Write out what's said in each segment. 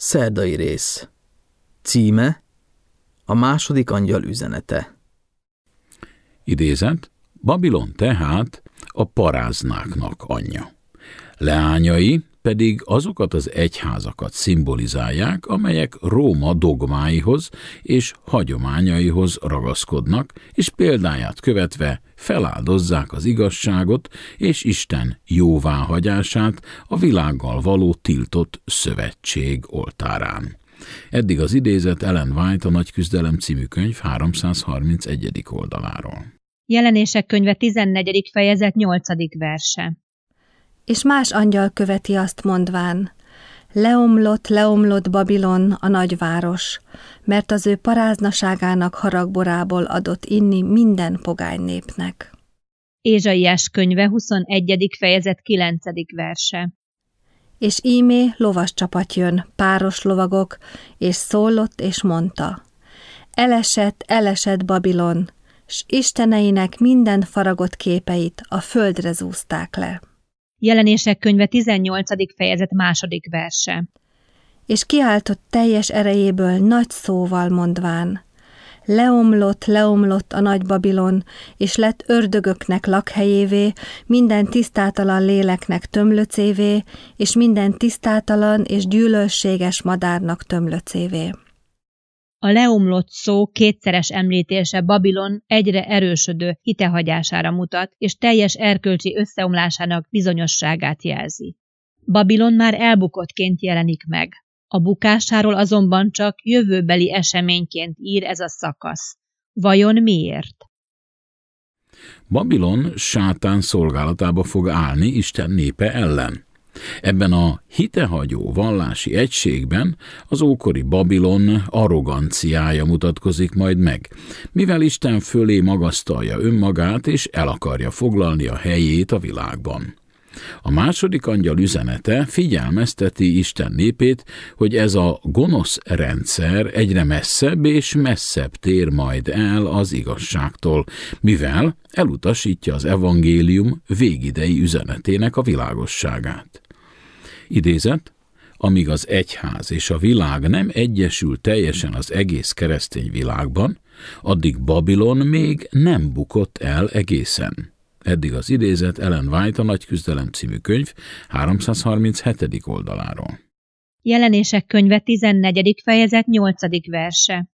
Szerdai rész. Címe: A második angyal üzenete. Idézet: Babilon tehát a paráznáknak anyja. Leányai pedig azokat az egyházakat szimbolizálják, amelyek Róma dogmáihoz és hagyományaihoz ragaszkodnak, és példáját követve feláldozzák az igazságot és Isten jóváhagyását a világgal való tiltott szövetség oltárán. Eddig az idézet Ellen White, a Nagy küzdelem című könyv 331. oldaláról. Jelenések könyve 14. fejezet 8. verse. És más angyal követi azt mondván: Leomlott, leomlott Babilon, a nagyváros, mert az ő paráznaságának haragborából adott inni minden pogány népnek. Ézsaiás könyve 21. fejezet 9. verse. És ímé lovas csapat jön, páros lovagok, és szólott és mondta: Elesett, elesett Babilon, s isteneinek minden faragott képeit a földre zúzták le. Jelenések könyve 18. fejezet 2. verse. És kiáltott teljes erejéből nagy szóval mondván: Leomlott, leomlott a nagy Babilon, és lett ördögöknek lakhelyévé, minden tisztátalan léleknek tömlöcévé, és minden tisztátalan és gyűlölséges madárnak tömlöcévé. A leomlott szó kétszeres említése Babilon egyre erősödő hitehagyására mutat, és teljes erkölcsi összeomlásának bizonyosságát jelzi. Babilon már elbukottként jelenik meg. A bukásáról azonban csak jövőbeli eseményként ír ez a szakasz. Vajon miért? Babilon sátán szolgálatába fog állni Isten népe ellen. Ebben a hitehagyó vallási egységben az ókori Babilon arroganciája mutatkozik majd meg, mivel Isten fölé magasztalja önmagát és el akarja foglalni a helyét a világban. A második angyal üzenete figyelmezteti Isten népét, hogy ez a gonosz rendszer egyre messzebb és messzebb tér majd el az igazságtól, mivel elutasítja az evangélium végidei üzenetének a világosságát. Idézet: Amíg az egyház és a világ nem egyesül teljesen az egész keresztény világban, addig Babilon még nem bukott el egészen. Eddig az idézet Ellen White, a Nagy küzdelem című könyv 337. oldaláról. Jelenések könyve 14. fejezet 8. verse.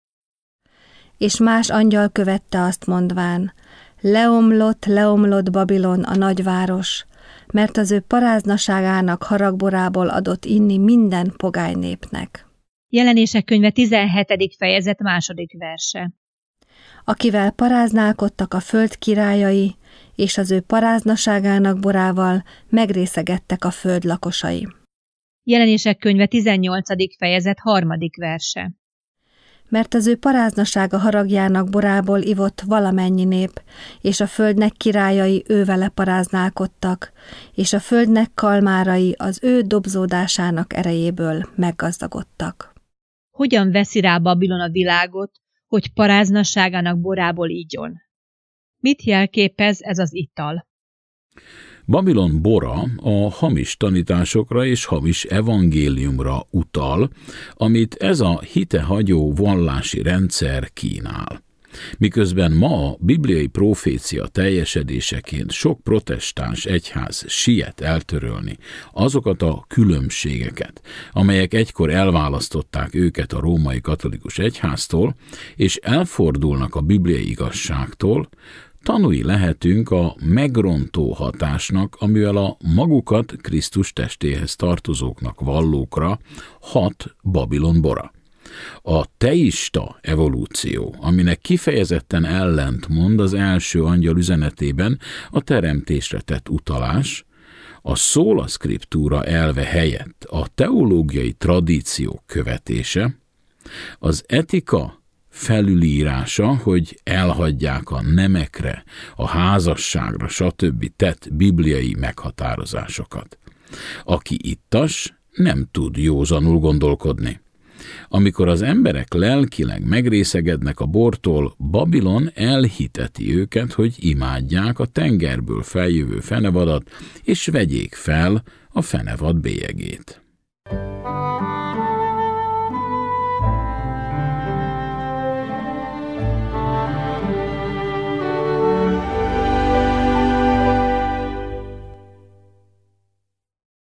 És más angyal követte azt mondván: Leomlott, leomlott Babilon, a nagyváros, mert az ő paráznaságának haragborából adott inni minden pogány népnek. Jelenések könyve 17. fejezet 2. verse. Akivel paráználkodtak a föld királyai, és az ő paráznaságának borával megrészegettek a föld lakosai. Jelenések könyve 18. fejezet 3. verse. Mert az ő paráznasága haragjának borából ivott valamennyi nép, és a földnek királyai ővele paráználkodtak, és a földnek kalmárai az ő dobzódásának erejéből meggazdagodtak. Hogyan veszi rá Babilon a világot, hogy paráznasságának borából igyon? Mit jelképez ez az ital? Babilon bora a hamis tanításokra és hamis evangéliumra utal, amit ez a hitehagyó vallási rendszer kínál. Miközben ma a bibliai profécia teljesedéseként sok protestáns egyház siet eltörölni azokat a különbségeket, amelyek egykor elválasztották őket a római katolikus egyháztól, és elfordulnak a bibliai igazságtól, tanúi lehetünk a megrontó hatásnak, amivel a magukat Krisztus testéhez tartozóknak vallókra hat Babilon bora. A teista evolúció, aminek kifejezetten ellentmond az első angyal üzenetében a teremtésre tett utalás, a sola scriptura elve helyett a teológiai tradíciók követése, az etika felülírása, hogy elhagyják a nemekre, a házasságra, stb. Tett bibliai meghatározásokat. Aki ittas, nem tud józanul gondolkodni. Amikor az emberek lelkileg megrészegednek a bortól, Babilon elhiteti őket, hogy imádják a tengerből feljövő fenevadat, és vegyék fel a fenevad bélyegét.